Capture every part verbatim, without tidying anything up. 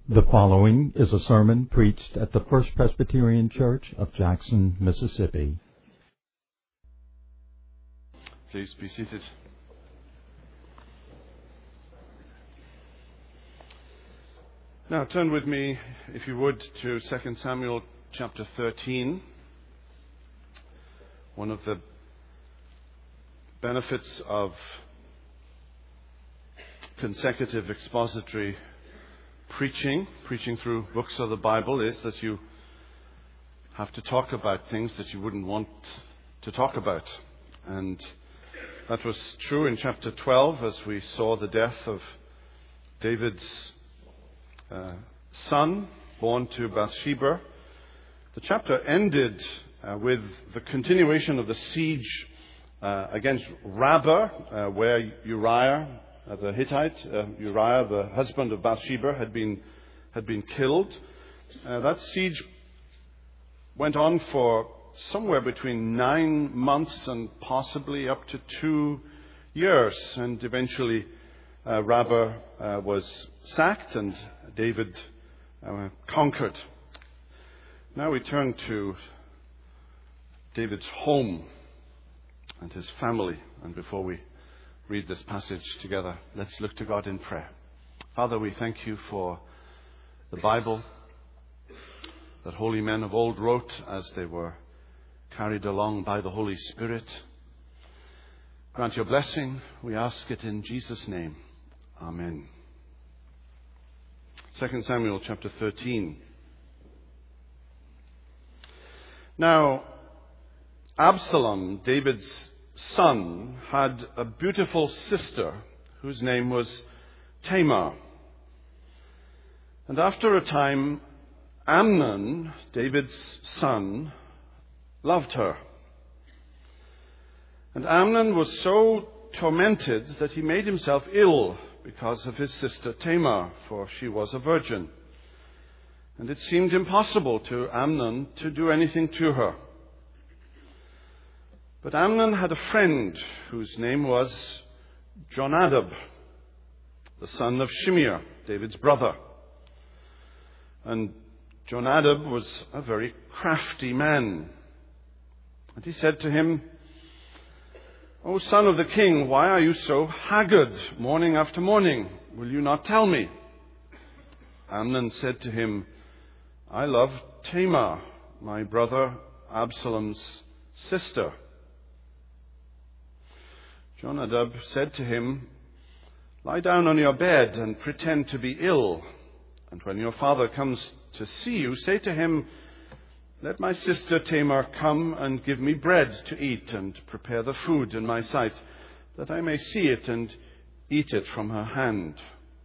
The following is a sermon preached at the First Presbyterian Church of Jackson, Mississippi. Please be seated. Now turn with me, if you would, to Second Samuel chapter thirteen. One of the benefits of consecutive expository preaching, preaching through books of the Bible, is that you have to talk about things that you wouldn't want to talk about. And that was true in chapter twelve as we saw the death of David's uh, son, born to Bathsheba. The chapter ended uh, with the continuation of the siege uh, against Rabbah, uh, where Uriah, Uh, the Hittite, uh, Uriah, the husband of Bathsheba, had been had been killed. Uh, that siege went on for somewhere between nine months and possibly up to two years. And eventually uh, Rabbah uh, was sacked and David uh, conquered. Now we turn to David's home and his family. And before we read this passage together, let's look to God in prayer. Father, we thank you for the Bible that holy men of old wrote as they were carried along by the Holy Spirit. Grant your blessing, we ask it in Jesus' name. Amen. Second Samuel chapter thirteen. Now, Absalom, David's son, had a beautiful sister whose name was Tamar. And after a time, Amnon, David's son, loved her. And Amnon was so tormented that he made himself ill because of his sister Tamar, for she was a virgin. And it seemed impossible to Amnon to do anything to her. But Amnon had a friend whose name was Jonadab, the son of Shimeah, David's brother. And Jonadab was a very crafty man. And he said to him, "O son of the king, why are you so haggard morning after morning? Will you not tell me?" Amnon said to him, "I love Tamar, my brother Absalom's sister." Jonadab said to him, "Lie down on your bed and pretend to be ill. And when your father comes to see you, say to him, 'Let my sister Tamar come and give me bread to eat and prepare the food in my sight, that I may see it and eat it from her hand.'"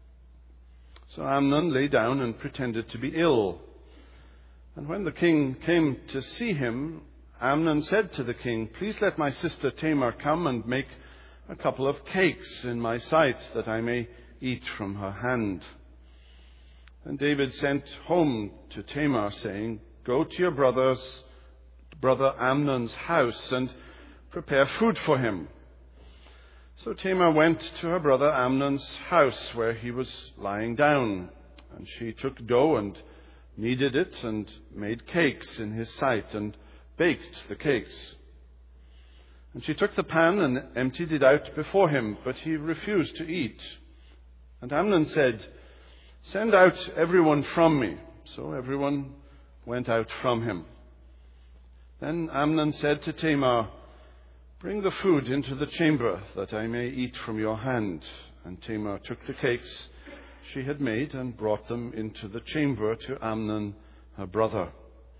So Amnon lay down and pretended to be ill. And when the king came to see him, Amnon said to the king, "Please let my sister Tamar come and make a couple of cakes in my sight, that I may eat from her hand." And David sent home to Tamar, saying, "Go to your brother's, brother Amnon's house and prepare food for him." So Tamar went to her brother Amnon's house, where he was lying down. And she took dough and kneaded it and made cakes in his sight and baked the cakes. And she took the pan and emptied it out before him, but he refused to eat. And Amnon said, "Send out everyone from me." So everyone went out from him. Then Amnon said to Tamar, "Bring the food into the chamber, that I may eat from your hand." And Tamar took the cakes she had made and brought them into the chamber to Amnon, her brother.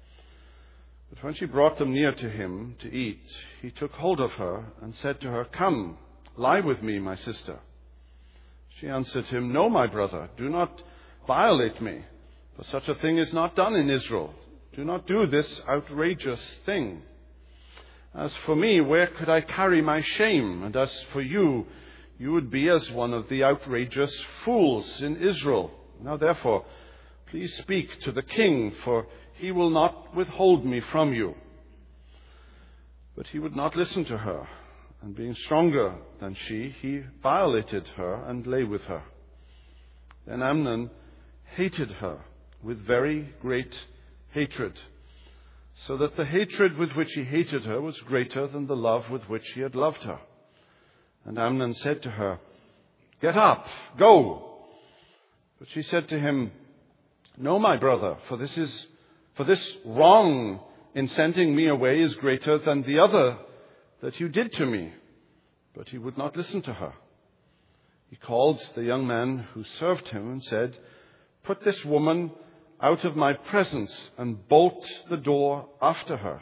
But when she brought them near to him to eat, he took hold of her and said to her, "Come, lie with me, my sister." She answered him, "No, my brother, do not violate me, for such a thing is not done in Israel. Do not do this outrageous thing. As for me, where could I carry my shame? And as for you, you would be as one of the outrageous fools in Israel. Now therefore, please speak to the king, for he will not withhold me from you." But he would not listen to her, and being stronger than she, he violated her and lay with her. Then Amnon hated her with very great hatred, so that the hatred with which he hated her was greater than the love with which he had loved her. And Amnon said to her, "Get up, go." But she said to him, "No, my brother, for this is for this wrong in sending me away is greater than the other that you did to me." But he would not listen to her. He called the young man who served him and said, "Put this woman out of my presence and bolt the door after her."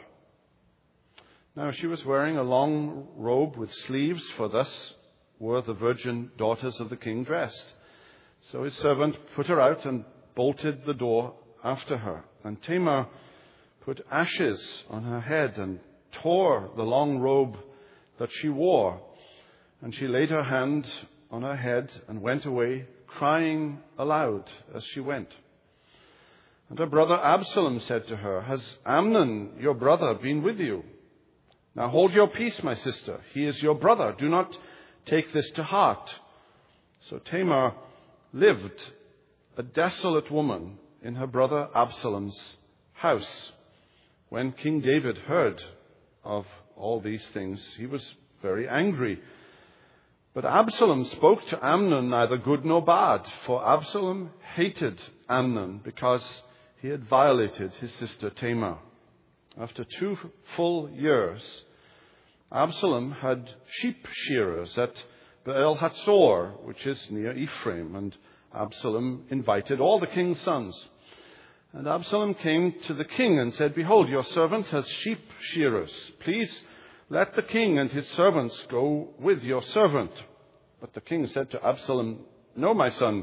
Now she was wearing a long robe with sleeves, for thus were the virgin daughters of the king dressed. So his servant put her out and bolted the door after her. And Tamar put ashes on her head and tore the long robe that she wore. And she laid her hand on her head and went away, crying aloud as she went. And her brother Absalom said to her, "Has Amnon, your brother, been with you? Now hold your peace, my sister. He is your brother. Do not take this to heart." So Tamar lived a desolate woman in her brother Absalom's house. When King David heard of all these things, he was very angry. But Absalom spoke to Amnon neither good nor bad, for Absalom hated Amnon because he had violated his sister Tamar. After two full years, Absalom had sheep shearers at Baal Hatzor, which is near Ephraim, and Absalom invited all the king's sons. And Absalom came to the king and said, "Behold, your servant has sheep shearers. Please let the king and his servants go with your servant." But the king said to Absalom, "No, my son,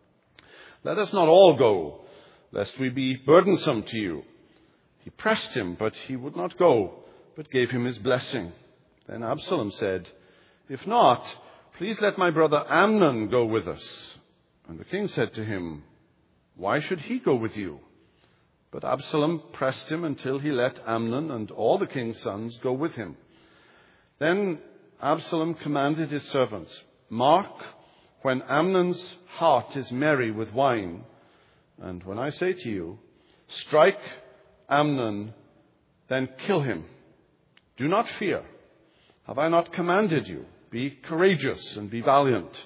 let us not all go, lest we be burdensome to you." He pressed him, but he would not go, but gave him his blessing. Then Absalom said, "If not, please let my brother Amnon go with us." And the king said to him, "Why should he go with you?" But Absalom pressed him until he let Amnon and all the king's sons go with him. Then Absalom commanded his servants, "Mark when Amnon's heart is merry with wine. And when I say to you, strike Amnon, then kill him. Do not fear. Have I not commanded you? Be courageous and be valiant."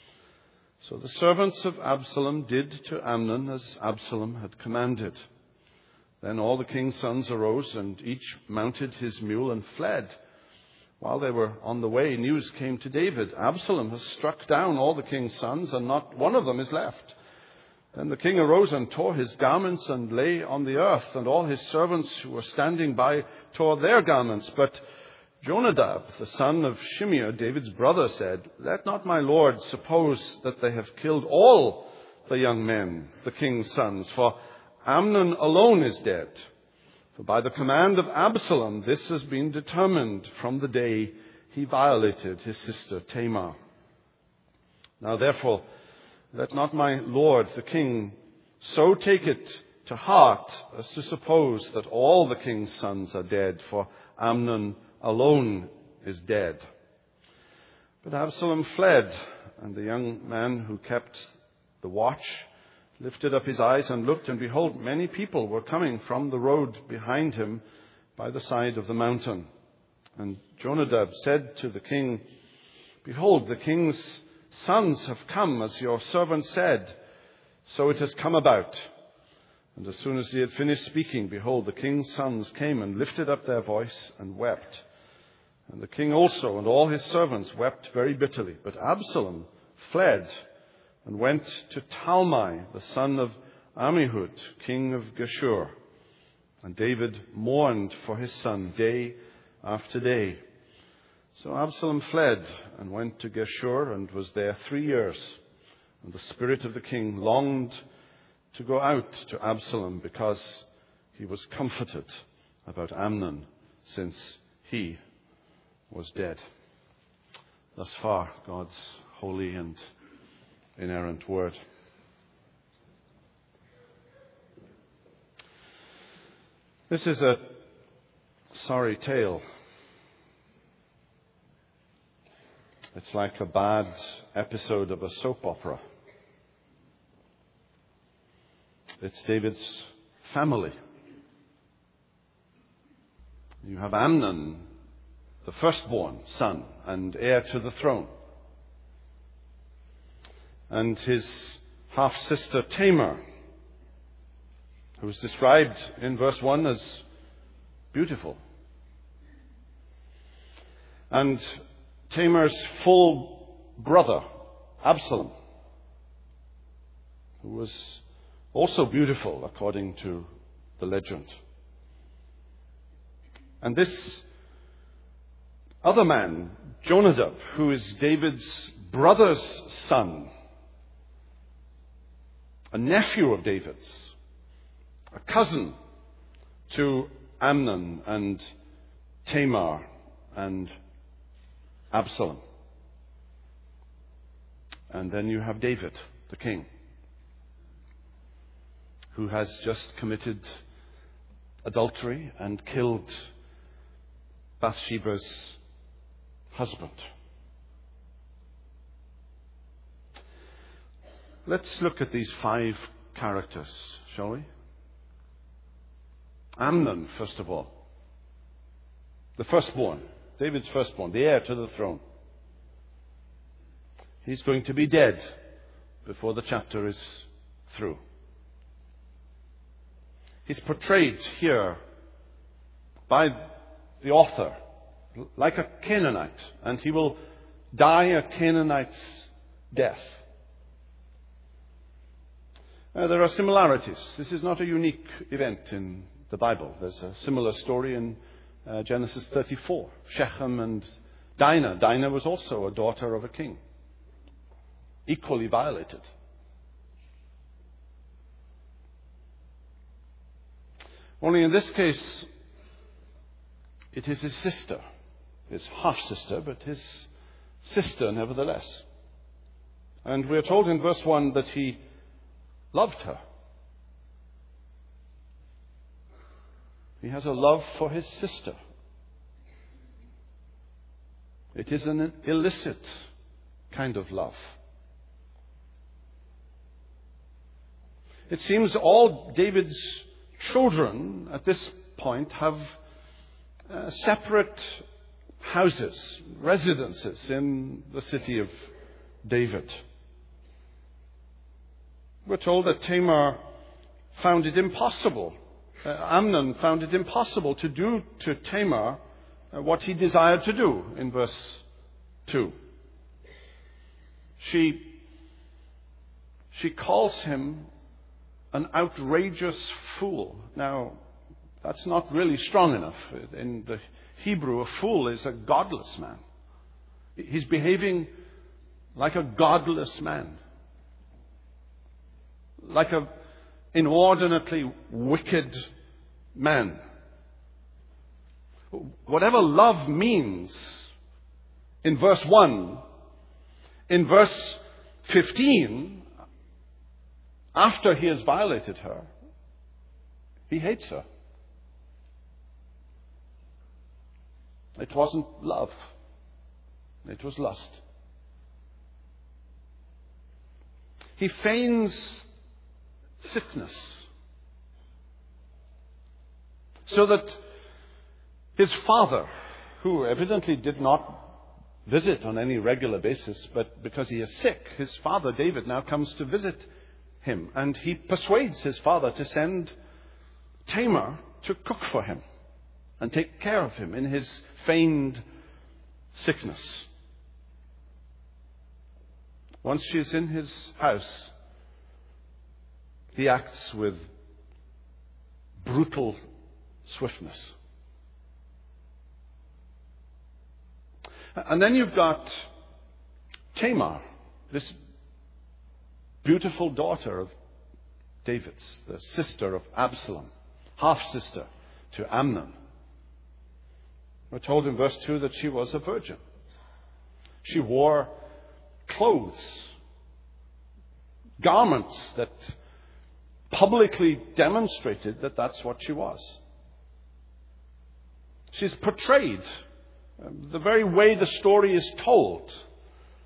So the servants of Absalom did to Amnon as Absalom had commanded. Then all the king's sons arose, and each mounted his mule and fled. While they were on the way, news came to David, "Absalom has struck down all the king's sons, and not one of them is left." Then the king arose and tore his garments and lay on the earth, and all his servants who were standing by tore their garments. But Jonadab, the son of Shimeah, David's brother, said, "Let not my lord suppose that they have killed all the young men, the king's sons, for Amnon alone is dead. For by the command of Absalom, this has been determined from the day he violated his sister Tamar. Now therefore, let not my lord the king so take it to heart as to suppose that all the king's sons are dead, for Amnon alone is dead." But Absalom fled, and the young man who kept the watch lifted up his eyes and looked, and behold, many people were coming from the road behind him by the side of the mountain. And Jonadab said to the king, "Behold, the king's sons have come, as your servant said, so it has come about." And as soon as he had finished speaking, behold, the king's sons came and lifted up their voice and wept. And the king also and all his servants wept very bitterly. But Absalom fled and went to Talmai, the son of Ammihud, king of Geshur. And David mourned for his son day after day. So Absalom fled and went to Geshur and was there three years. And the spirit of the king longed to go out to Absalom because he was comforted about Amnon since he was dead. Thus far, God's holy and inerrant word. This is a sorry tale. It's like a bad episode of a soap opera. It's David's family. You have Amnon, the firstborn son and heir to the throne, and his half-sister Tamar, who is described in verse one as beautiful. And Tamar's full brother, Absalom, who was also beautiful according to the legend. And this other man, Jonadab, who is David's brother's son, a nephew of David's, a cousin to Amnon and Tamar and Absalom. And then you have David, the king, who has just committed adultery and killed Bathsheba's husband. Let's look at these five characters, shall we? Amnon, first of all. The firstborn, David's firstborn, the heir to the throne. He's going to be dead before the chapter is through. He's portrayed here by the author like a Canaanite, and he will die a Canaanite's death. Uh, there are similarities. This is not a unique event in the Bible. There's a similar story in uh, Genesis thirty-four. Shechem and Dinah. Dinah was also a daughter of a king, equally violated. Only in this case, it is his sister, his half-sister, but his sister nevertheless. And we are told in verse one that he loved her. He has a love for his sister. It is an illicit kind of love. It seems all David's children at this point have uh, separate houses, residences in the city of David. We're told that Tamar found it impossible, uh, Amnon found it impossible to do to Tamar uh, what he desired to do in verse two. She, she calls him an outrageous fool. Now, that's not really strong enough. In the Hebrew, a fool is a godless man. He's behaving like a godless man, like an inordinately wicked man. Whatever love means in verse one, in verse fifteen, after he has violated her, he hates her. It wasn't love. It was lust. He feigns sickness so that his father, who evidently did not visit on any regular basis, but because he is sick, his father David now comes to visit him, and he persuades his father to send Tamar to cook for him and take care of him in his feigned sickness. Once she's in his house, he acts with brutal swiftness. And then you've got Tamar, this beautiful daughter of David's, the sister of Absalom, half-sister to Amnon. We're told in verse two that she was a virgin. She wore clothes, garments that publicly demonstrated that that's what she was. She's portrayed, the very way the story is told,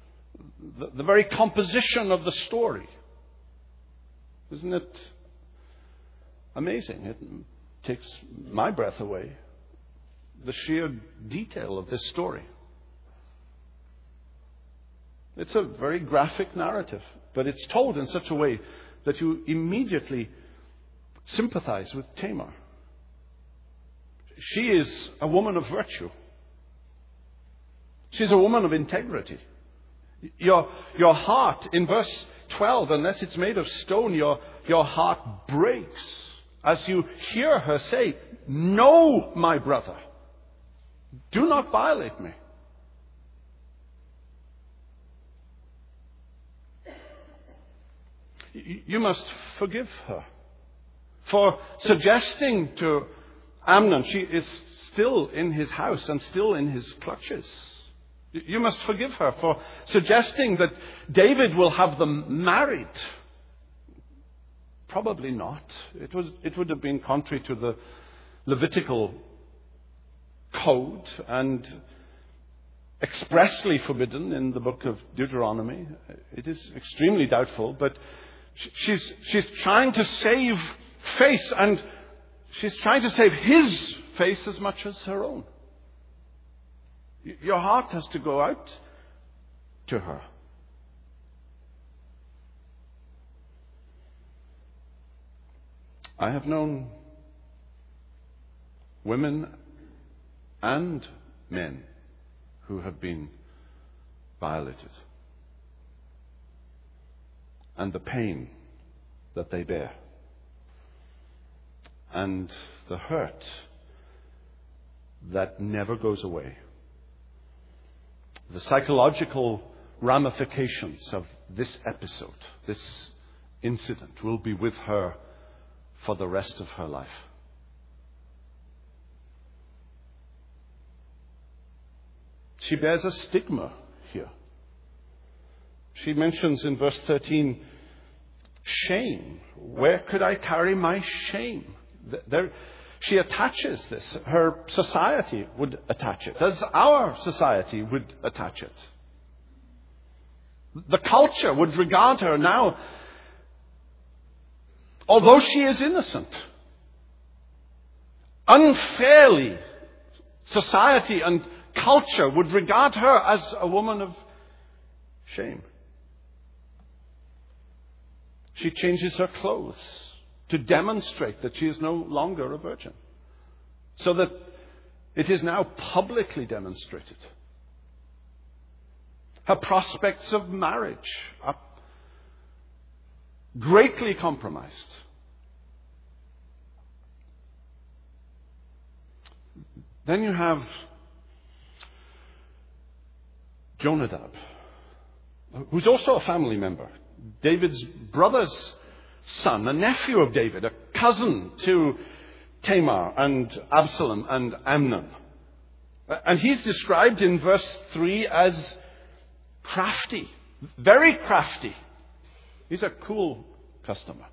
the, the very composition of the story. Isn't it amazing. It takes my breath away. The sheer detail of this story. It's a very graphic narrative, but it's told in such a way that you immediately sympathize with Tamar. She is a woman of virtue. She's a woman of integrity. Your, your heart, in verse twelve, unless it's made of stone, your, your heart breaks as you hear her say, "No, my brother, do not violate me." You must forgive her for suggesting to Amnon, she is still in his house and still in his clutches. You must forgive her for suggesting that David will have them married. Probably not. It was, it would have been contrary to the Levitical code and expressly forbidden in the book of Deuteronomy. It is extremely doubtful, but she's, she's trying to save face, and she's trying to save his face as much as her own. Your heart has to go out to her. I have known women and men who have been violated, and the pain that they bear, and the hurt that never goes away. The psychological ramifications of this episode, this incident, will be with her for the rest of her life. She bears a stigma here. She mentions in verse thirteen, shame. Where could I carry my shame? There, she attaches this. Her society would attach it, as our society would attach it. The culture would regard her now, although she is innocent, unfairly, society and culture would regard her as a woman of shame. She changes her clothes to demonstrate that she is no longer a virgin, so that it is now publicly demonstrated. Her prospects of marriage are greatly compromised. Then you have Jonadab, who's also a family member, David's brother's son, a nephew of David, a cousin to Tamar and Absalom and Amnon. And he's described in verse three as crafty, very crafty. He's a cool customer.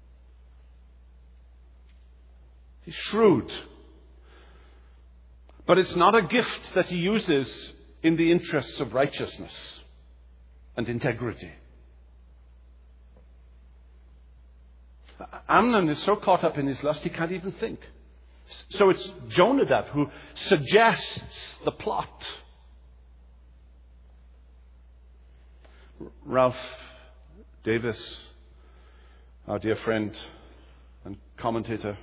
He's shrewd. But it's not a gift that he uses in the interests of righteousness and integrity. Amnon is so caught up in his lust he can't even think. So it's Jonadab who suggests the plot. Ralph Davis, our dear friend and commentator,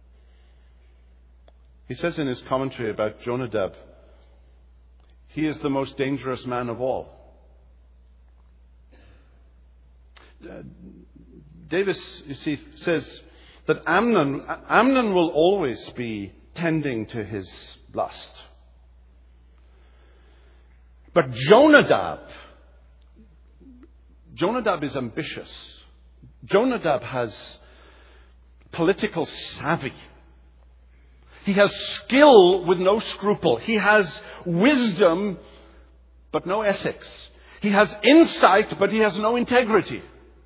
he says in his commentary about Jonadab, he is the most dangerous man of all. Uh, Davis, you see, says that Amnon, Amnon will always be tending to his lust. But Jonadab, Jonadab is ambitious. Jonadab has political savvy. He has skill with no scruple. He has wisdom, but no ethics. He has insight, but he has no integrity.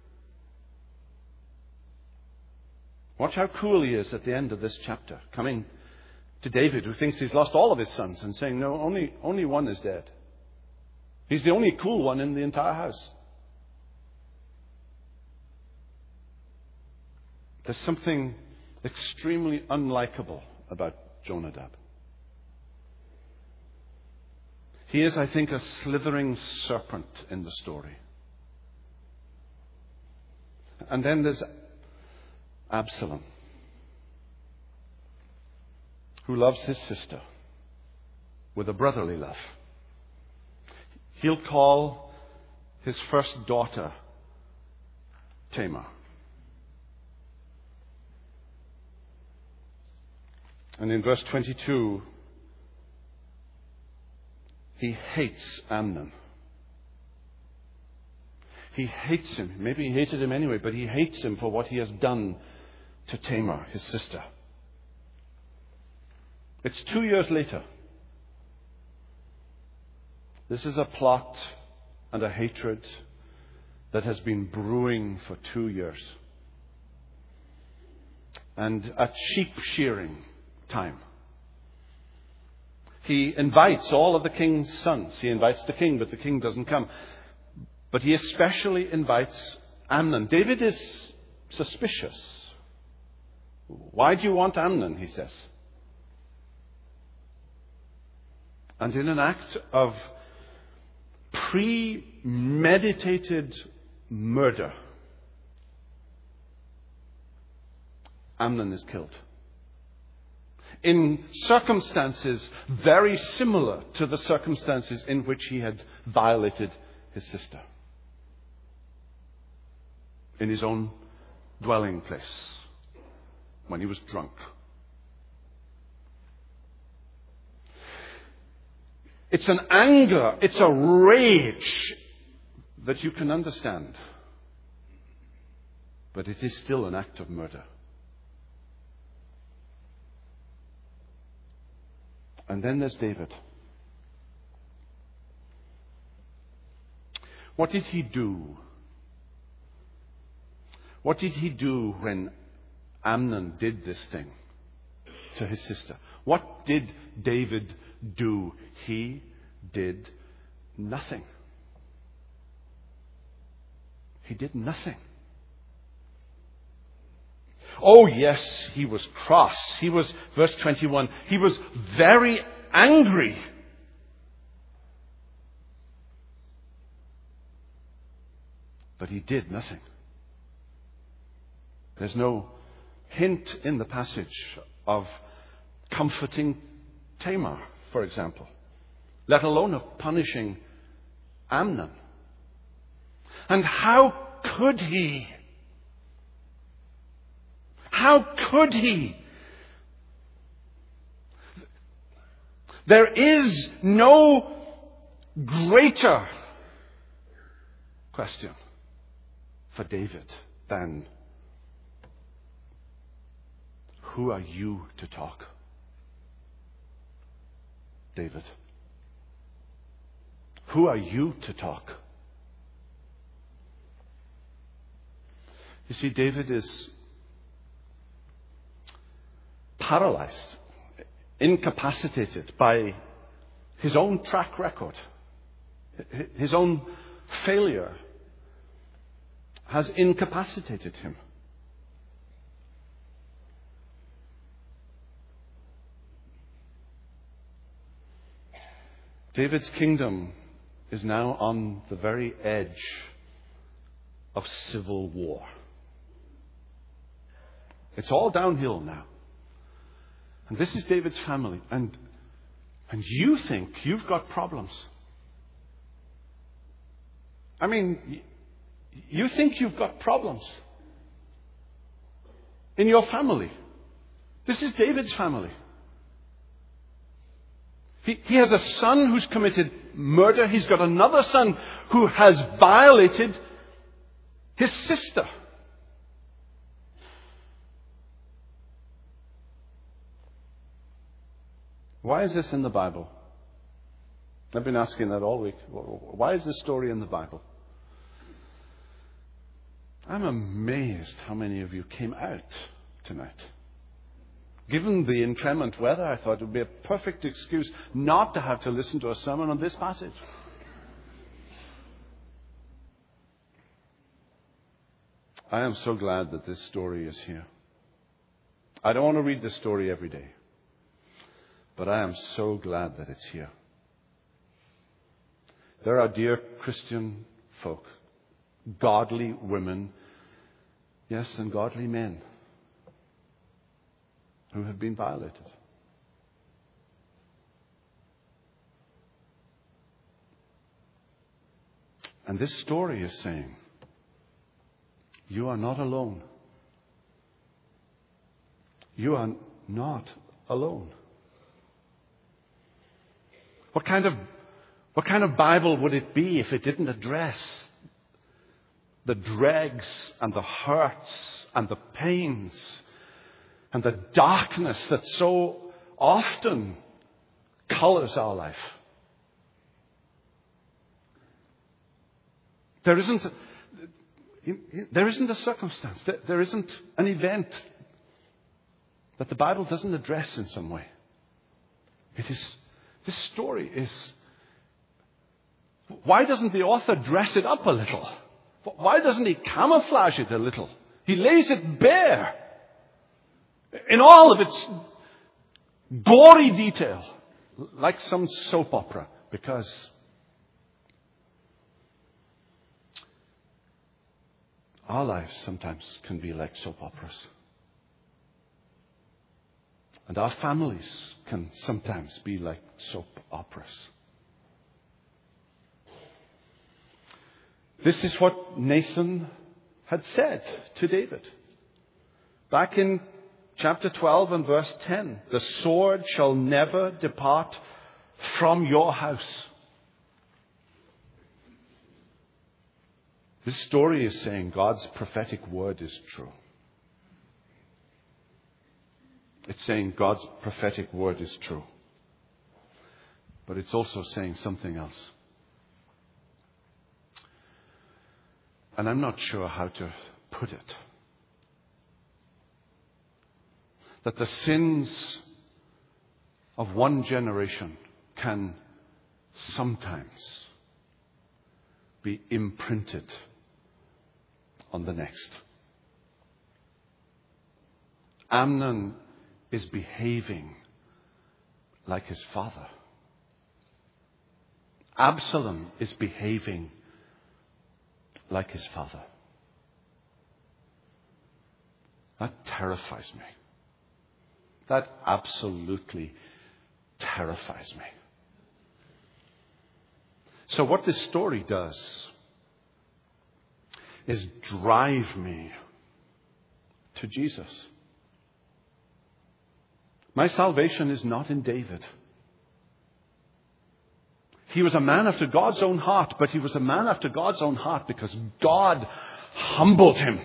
Watch how cool he is at the end of this chapter, coming to David, who thinks he's lost all of his sons, and saying, no, only, only one is dead. He's the only cool one in the entire house. There's something extremely unlikable about Jonadab. He is, I think, a slithering serpent in the story. And then there's Absalom, who loves his sister with a brotherly love. He'll call his first daughter Tamar. And in verse twenty-two, he hates Amnon. He hates him. Maybe he hated him anyway, but he hates him for what he has done to Tamar, his sister. It's two years later. This is a plot and a hatred that has been brewing for two years. And at sheep shearing time, he invites all of the king's sons. He invites the king, but the king doesn't come. But he especially invites Amnon. David is suspicious. Why do you want Amnon, he says. And in an act of premeditated murder, Amnon is killed. In circumstances very similar to the circumstances in which he had violated his sister. In his own dwelling place, when he was drunk. It's an anger, it's a rage that you can understand. But it is still an act of murder. And then there's David. What did he do? What did he do when Amnon did this thing to his sister? What did David do? He did nothing. He did nothing. Oh yes, he was cross. He was, verse twenty-one, he was very angry. But he did nothing. There's no hint in the passage of comforting Tamar, for example, let alone of punishing Amnon. And how could he? How could he? There is no greater question for David than, who are you to talk, David? Who are you to talk? You see, David is paralyzed, incapacitated by his own track record. His own failure has incapacitated him. David's kingdom is now on the very edge of civil war. It's all downhill now. And this is David's family. And, and you think you've got problems. I mean, you think you've got problems in your family. This is David's family. He, he has a son who's committed murder. He's got another son who has violated his sister. Why is this in the Bible? I've been asking that all week. Why is this story in the Bible? I'm amazed how many of you came out tonight. Given the inclement weather, I thought it would be a perfect excuse not to have to listen to a sermon on this passage. I am so glad that this story is here. I don't want to read this story every day. But I am so glad that it's here. There are dear Christian folk, godly women, yes, and godly men who have been violated. And this story is saying, you are not alone. You are not alone. What kind of, what kind of Bible would it be if it didn't address the dregs and the hurts and the pains and the darkness that so often colors our life? There isn't, there isn't a circumstance, there isn't an event that the Bible doesn't address in some way. It is, this story is, why doesn't the author dress it up a little? Why doesn't he camouflage it a little? He lays it bare in all of its gory detail, like some soap opera, because our lives sometimes can be like soap operas. And our families can sometimes be like soap operas. This is what Nathan had said to David. Back in chapter twelve and verse ten, the sword shall never depart from your house. This story is saying God's prophetic word is true. It's saying God's prophetic word is true. But it's also saying something else. And I'm not sure how to put it. That the sins of one generation can sometimes be imprinted on the next. Amnon is behaving like his father. Absalom is behaving like his father. That terrifies me. That absolutely terrifies me. So what this story does is drive me to Jesus. My salvation is not in David. He was a man after God's own heart, but he was a man after God's own heart because God humbled him.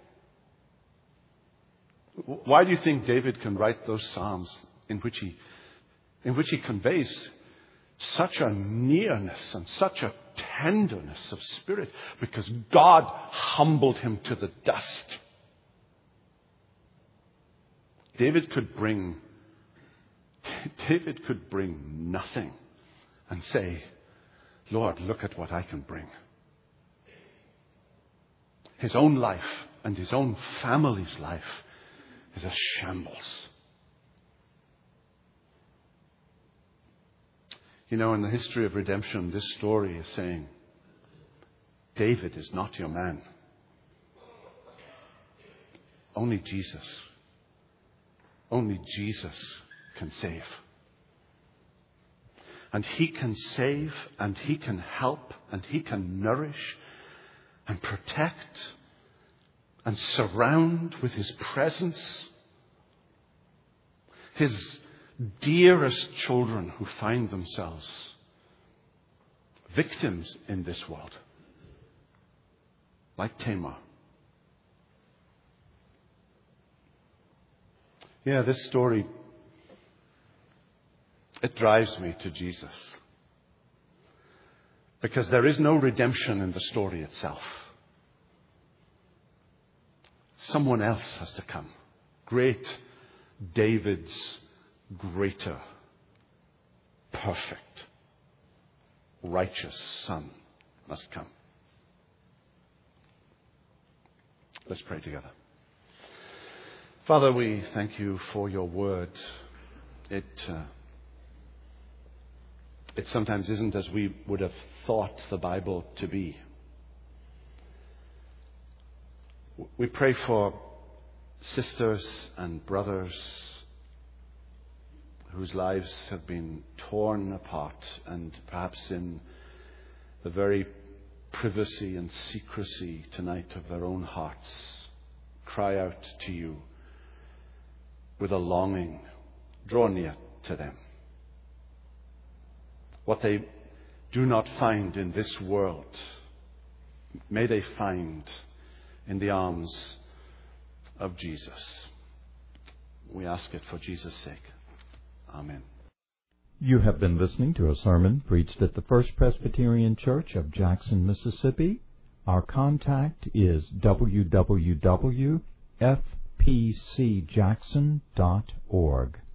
Why do you think David can write those psalms in which he, in which he conveys such a nearness and such a tenderness of spirit? Because God humbled him to the dust. David could bring David could bring nothing and say, Lord, look at what I can bring. His own life and his own family's life is a shambles. You know, in the history of redemption, this story is saying, David is not your man. Only Jesus. Only Jesus can save. And he can save, and he can help, and he can nourish and protect and surround with his presence his dearest children who find themselves victims in this world, like Tamar. Yeah, this story, it drives me to Jesus. Because there is no redemption in the story itself. Someone else has to come. Great David's greater, perfect, righteous son must come. Let's pray together. Father, we thank you for your word. It, uh, it sometimes isn't as we would have thought the Bible to be. We pray for sisters and brothers whose lives have been torn apart and perhaps in the very privacy and secrecy tonight of their own hearts cry out to you with a longing. Draw near to them. What they do not find in this world, may they find in the arms of Jesus. We ask it for Jesus' sake. Amen. You have been listening to a sermon preached at the First Presbyterian Church of Jackson, Mississippi. Our contact is w w w dot f p c jackson dot org.